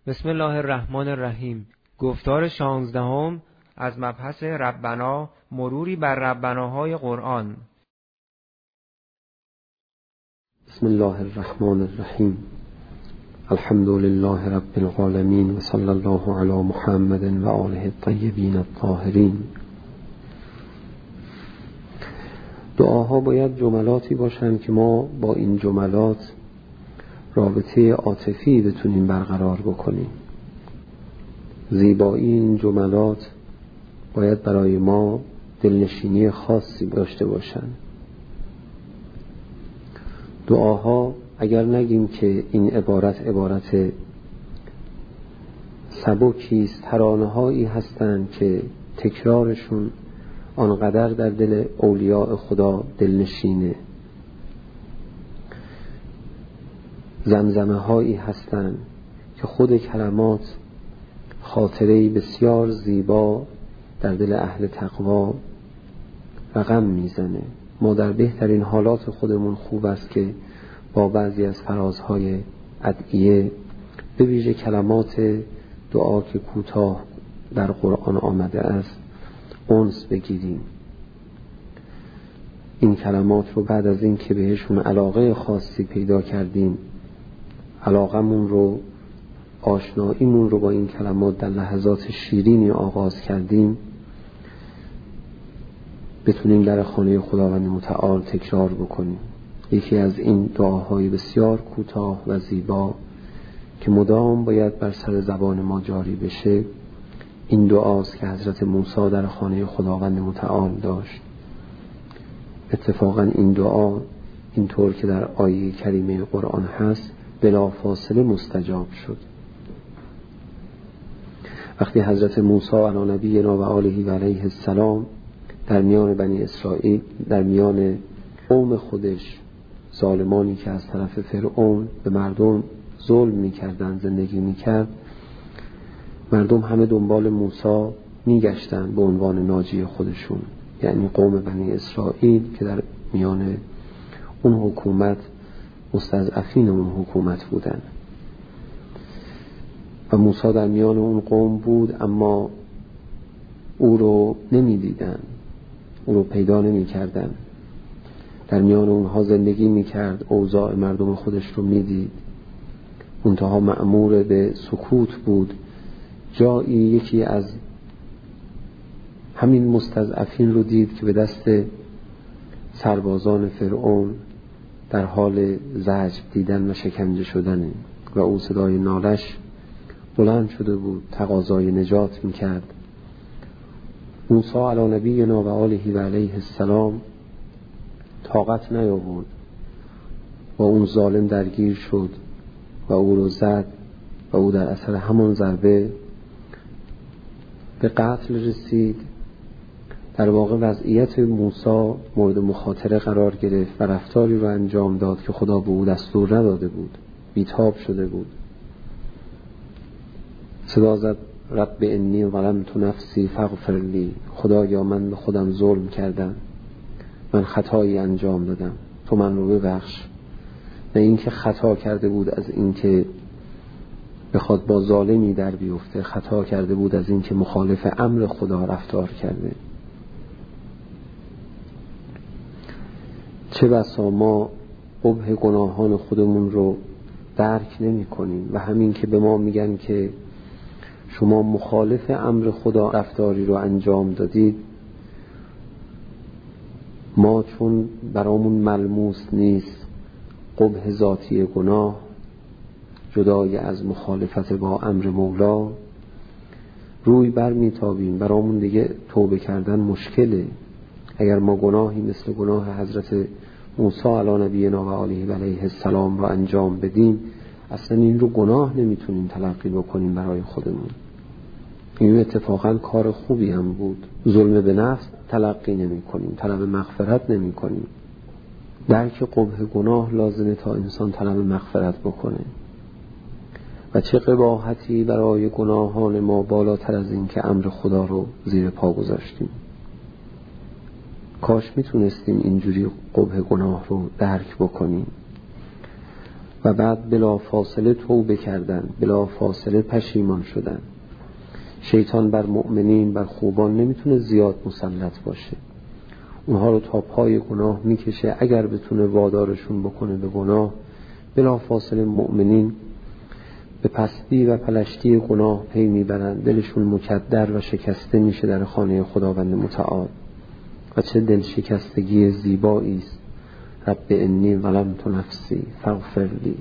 بسم الله الرحمن الرحیم. گفتار 16 از مبحث ربنا، مروری بر ربناهای قرآن. بسم الله الرحمن الرحیم. الحمد لله رب العالمین و صلی الله علی محمد و آله الطیبین الطاهرین. دعاها باید جملاتی باشند که ما با این جملات رابطه عاطفی بتونیم برقرار بکنیم. زیبایی این جملات باید برای ما دلنشینی خاصی داشته باشند. دعاها اگر نگیم که این عبارت سبکی است، ترانه‌هایی هستند که تکرارشون آنقدر در دل اولیاء خدا دلنشینه، زمزمه هایی هستند که خود کلمات خاطره‌ای بسیار زیبا در دل اهل تقوا رقم میزنه. ما در بهترین حالات خودمون خوب است که با بعضی از فرازهای ادعیه، به ویژه کلمات دعا که کوتاه در قرآن آمده است، انس بگیریم. این کلمات رو بعد از این که بهشون علاقه خاصی پیدا کردیم، علاقمون رو، آشناییمون رو با این کلمات در لحظات شیرینی آغاز کردیم، بتونیم در خانه خداوند متعال تکرار بکنیم. یکی از این دعاهای بسیار کوتاه و زیبا که مدام باید بر سر زبان ما جاری بشه، این دعاست که حضرت موسی در خانه خداوند متعال داشت. اتفاقا این دعا اینطور که در آیه کریمه قرآن هست بلافاصله مستجاب شد. وقتی حضرت موسی علی نبینا و آله و علیه السلام در میان بنی اسرائیل، در میان قوم خودش، ظالمانی که از طرف فرعون به مردم ظلم می‌کردند زندگی می‌کرد، مردم همه دنبال موسی می‌گشتند به عنوان ناجی خودشون، یعنی قوم بنی اسرائیل که در میان اون حکومت مستضعفین اون حکومت بودن. و موسی در میان اون قوم بود، اما او رو نمی‌دیدن، او رو پیدا نمی‌کردن. در میان اونها زندگی می‌کرد، اوضاع مردم خودش رو می‌دید، منتها مأمور به سکوت بود. جایی یکی از همین مستضعفین رو دید که به دست سربازان فرعون در حال زجر دیدن و شکنجه شدنه و او صدای نالش بلند شده بود، تقاضای نجات میکرد. موسی علی نبینا و آله و علیه السلام طاقت نیاورد، با اون ظالم درگیر شد و او رو زد و او در اثر همان ضربه به قتل رسید. در واقع وضعیت موسی مورد مخاطره قرار گرفت و رفتاری رو انجام داد که خدا به او دستور نداده بود، بیتاب شده بود. صدا زد رب انی ظلمت نفسی فاغفر لی، خدایا من به خودم ظلم کردم، من خطایی انجام دادم، تو من رو ببخش. نه اینکه خطا کرده بود از اینکه بخواد با ظالمی در بیفته، خطا کرده بود از اینکه مخالف امر خدا رفتار کرده. چه بسا ما قبح گناهان خودمون رو درک نمی کنیم و همین که به ما میگن که شما مخالف امر خدا رفتاری رو انجام دادید، ما چون برامون ملموس نیست قبح ذاتی گناه جدای از مخالفت با امر مولا، روی بر میتابیم، برامون دیگه توبه کردن مشکله. اگر ما گناهی مثل گناه حضرت موسی علی نبینا و آله و علیه السلام رو انجام بدیم، اصلا این رو گناه نمیتونیم تلقی بکنیم برای خودمون. این اتفاقا کار خوبی هم بود. ظلم به نفس تلقی نمی کنیم، طلب مغفرت نمی کنیم. درک قبح گناه لازمه تا انسان طلب مغفرت بکنه. و چه قباحتی برای گناهان ما بالاتر از این که امر خدا رو زیر پا گذاشتیم. کاش میتونستیم اینجوری قبح گناه رو درک بکنیم. و بعد بلافاصله توبه کردن، بلافاصله پشیمان شدن. شیطان بر مؤمنین، بر خوبان نمیتونه زیاد مسلط باشه، اونها رو تا پای گناه میکشه. اگر بتونه وادارشون بکنه به گناه، بلافاصله مؤمنین به پستی و پلشتی گناه پی میبرن، دلشون مکدر و شکسته میشه در خانه خداوند متعال. و چه دل شکستگی زیبایی است. رب انی ظلمت نفسی فاغفر لی.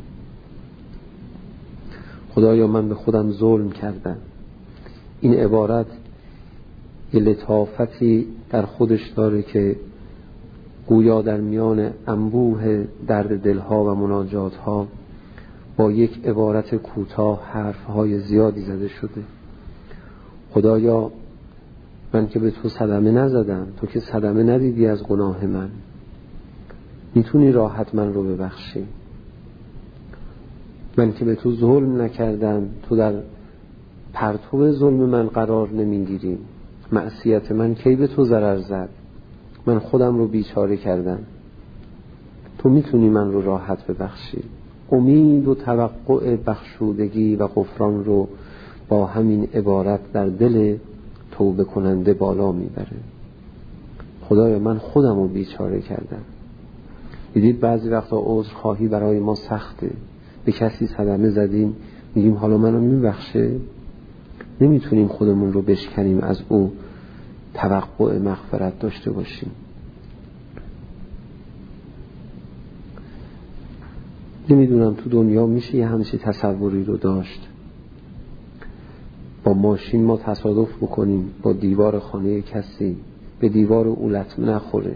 خدایا من به خودم ظلم کردم. این عبارت یه لطافتی در خودش داره که گویا در میان انبوه درد دلها و مناجاتها با یک عبارت کوتاه حرفهای زیادی زده شده. خدایا من که به تو صدمه نزدم، تو که صدمه ندیدی از گناه من، میتونی راحت من رو ببخشی. من که به تو ظلم نکردم، تو در پرتو ظلم من قرار نمیگیری. معصیت من کی به تو ضرر زد؟ من خودم رو بیچاره کردم، تو میتونی من رو راحت ببخشی. امید و توقع بخشودگی و غفران رو با همین عبارت در دل توبه کننده بالا میبره. خدایا من خودم رو بیچاره کردم. دیدید بعضی وقتا عذرخواهی برای ما سخته. به کسی صدمه زدیم، میگیم حالا منو میبخشه؟ نمیتونیم خودمون رو بشکنیم، از او توقع مغفرت داشته باشیم. نمیدونم تو دنیا میشه یه همچین تصوری رو داشت. با ماشین ما تصادف بکنیم با دیوار خانه کسی، به دیوار او لطمه نخوره،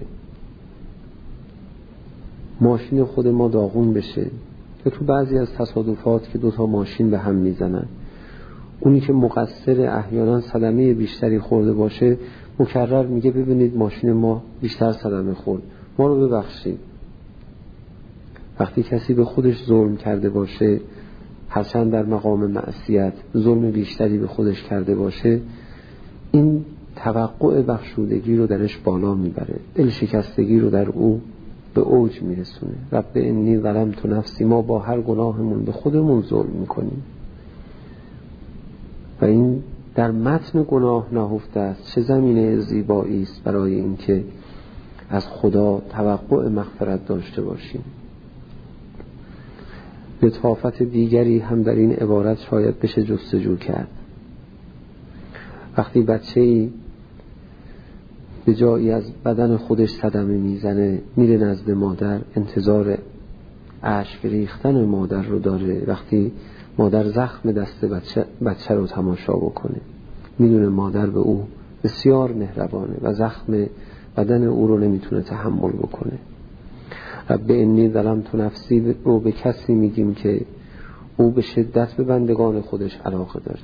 ماشین خود ما داغون بشه. یا تو بعضی از تصادفات که دوتا ماشین به هم میزنن، اونی که مقصر احیانا صدمه بیشتری خورده باشه مکرر میگه ببینید ماشین ما بیشتر صدمه خورد، ما رو ببخشید. وقتی کسی به خودش ظلم کرده باشه، هرچند در مقام معصیت ظلم بیشتری به خودش کرده باشه، این توقع بخشودگی رو درش بالا میبره، دل شکستگی رو در او به اوج میرسونه. رب انی ظلمت نفسی. ما با هر گناهمون به خودمون ظلم میکنیم و این در متن گناه نهفته است. چه زمینه زیبایی است برای اینکه از خدا توقع مغفرت داشته باشیم. لطافت دیگری هم در این عبارت شاید بشه جستجو کرد. وقتی بچه‌ای به جایی از بدن خودش صدمه میزنه، میره نزد مادر، انتظار اشک ریختن مادر رو داره. وقتی مادر زخم دست بچه رو تماشا بکنه، میدونه مادر به او بسیار مهربانه و زخم بدن او رو نمیتونه تحمل بکنه. رب انی ظلمت نفسی رو به کسی میگیم که او به شدت به بندگان خودش علاقه داره.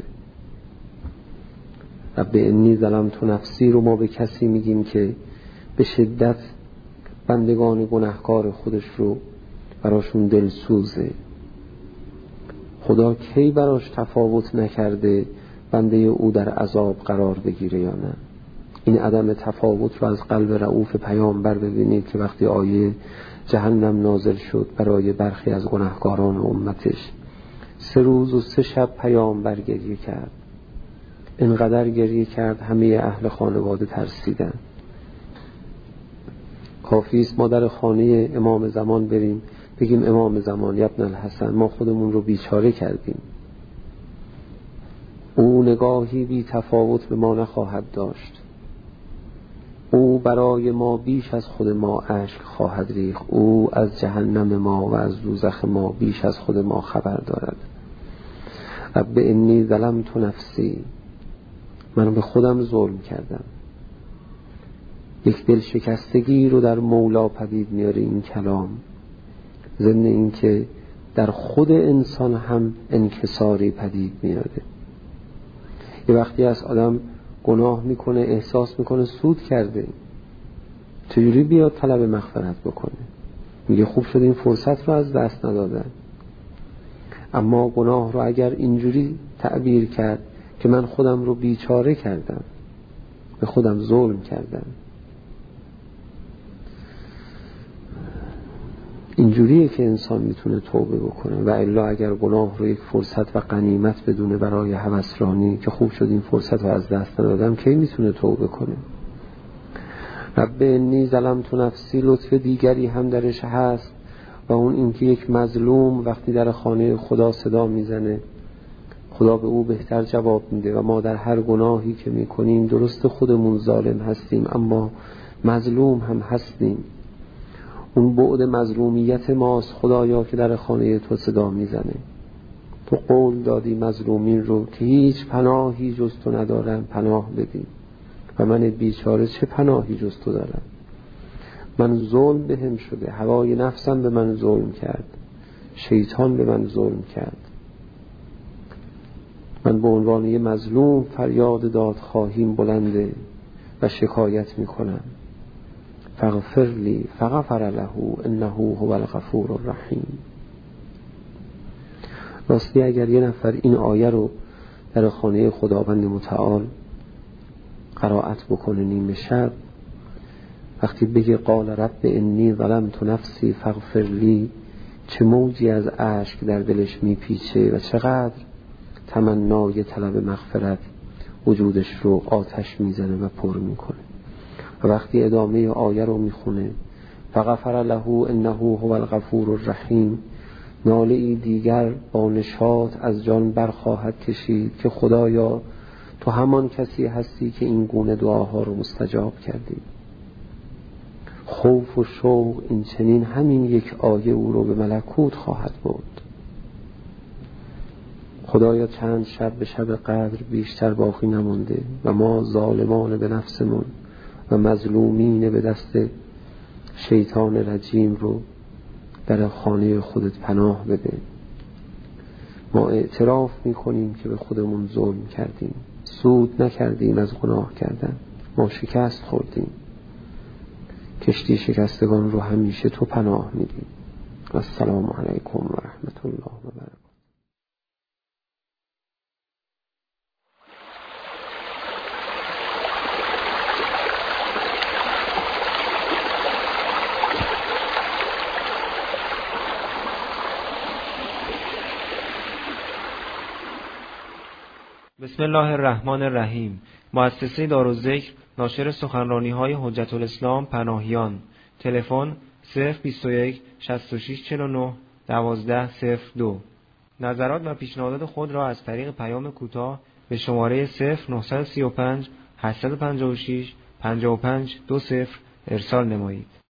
رب انی ظلمت نفسی رو ما به کسی میگیم که به شدت بندگان گناهکار خودش رو براشون دلسوزه. خدا کی براش تفاوت نکرده بنده او در عذاب قرار بگیره یا نه؟ این عدم تفاوت رو از قلب رؤوف پیامبر ببینید که وقتی آیه جهنم نازل شد برای برخی از گناهکاران امتش، 3 روز و 3 شب پیامبر گریه کرد. اینقدر گریه کرد همه اهل خانواده ترسیدن. کافی است ما در خانه امام زمان بریم بگیم امام زمان یا ابن الحسن، ما خودمون رو بیچاره کردیم، او نگاهی بی تفاوت به ما نخواهد داشت، او برای ما بیش از خود ما اشک خواهد ریخت، او از جهنم ما و از دوزخ ما بیش از خود ما خبر دارد. رب انی ظلمت نفسی. من به خودم ظلم کردم. یک دل شکستگی رو در مولا پدید میاره این کلام، ضمن این که در خود انسان هم انکساری پدید میاره. یه وقتی از آدم گناه میکنه، احساس میکنه سود کرده، چجوری بیاد طلب مغفرت بکنه؟ میگه خوب شد این فرصت رو از دست ندادن. اما گناه رو اگر اینجوری تعبیر کرد که من خودم رو بیچاره کردم، به خودم ظلم کردم، اینجوریه که انسان میتونه توبه بکنه، و الا اگر گناه رو یک فرصت و غنیمت بدونه برای هوسرانی که خوب شد این فرصت رو از دست ندادم، کی میتونه توبه کنه؟ رب انی ظلمت نفسی لطف دیگری هم درش هست، و اون اینکه یک مظلوم وقتی در خانه خدا صدا میزنه خدا به او بهتر جواب میده. و ما در هر گناهی که میکنیم درست خودمون ظالم هستیم اما مظلوم هم هستیم. اون بعد مظلومیت ماست خدایا که در خانه تو صدا میزنه. تو قول دادی مظلومین رو که هیچ پناهی جز تو ندارن پناه بدی، و من بیچاره چه پناهی جز تو دارم؟ من ظلم بهم شده، هوای نفسم به من ظلم کرد، شیطان به من ظلم کرد. من به عنوان یه مظلوم فریاد دادخواهیم بلنده و شکایت میکنم. فاغفر لی فغفر له انه هو الغفور الرحیم. راستی اگر یه نفر این آیه رو در خانه خداوند متعال قرائت بکنه نیمه شب، وقتی بگه قال رب انی ظلمت نفسی فاغفر لی، چه موجی از اشک در دلش میپیچه و چقدر تمنای طلب مغفرت وجودش رو آتش میزنه و پر میکنه. و وقتی ادامه آیه رو میخونه فغفر له انه هو الغفور الرحیم، ناله ای دیگر با نشاط از جان برخواهد کشید که خدایا تو همان کسی هستی که این گونه دعاها رو مستجاب کردی. خوف و شوق این چنین همین یک آیه او رو به ملکوت خواهد برد. خدایا چند شب به شب قدر بیشتر باقی نمونده و ما ظالمان به نفسمون و مظلومین به دست شیطان رجیم رو در خانه خودت پناه بده. ما اعتراف میکنیم که به خودمون ظلم کردیم، سود نکردیم از گناه کردن، ما شکست خوردیم. کشتی شکستگان رو همیشه تو پناه میدی. السلام علیکم و رحمت الله و برکاته. بسم الله الرحمن الرحیم. مؤسسه دارالذکر ناشر سخنرانی‌های حجت الاسلام پناهیان. تلفن 021 66 49 1202. نظرات و پیشنهادات خود را از طریق پیام کوتاه به شماره 0935 856 5520 ارسال نمایید.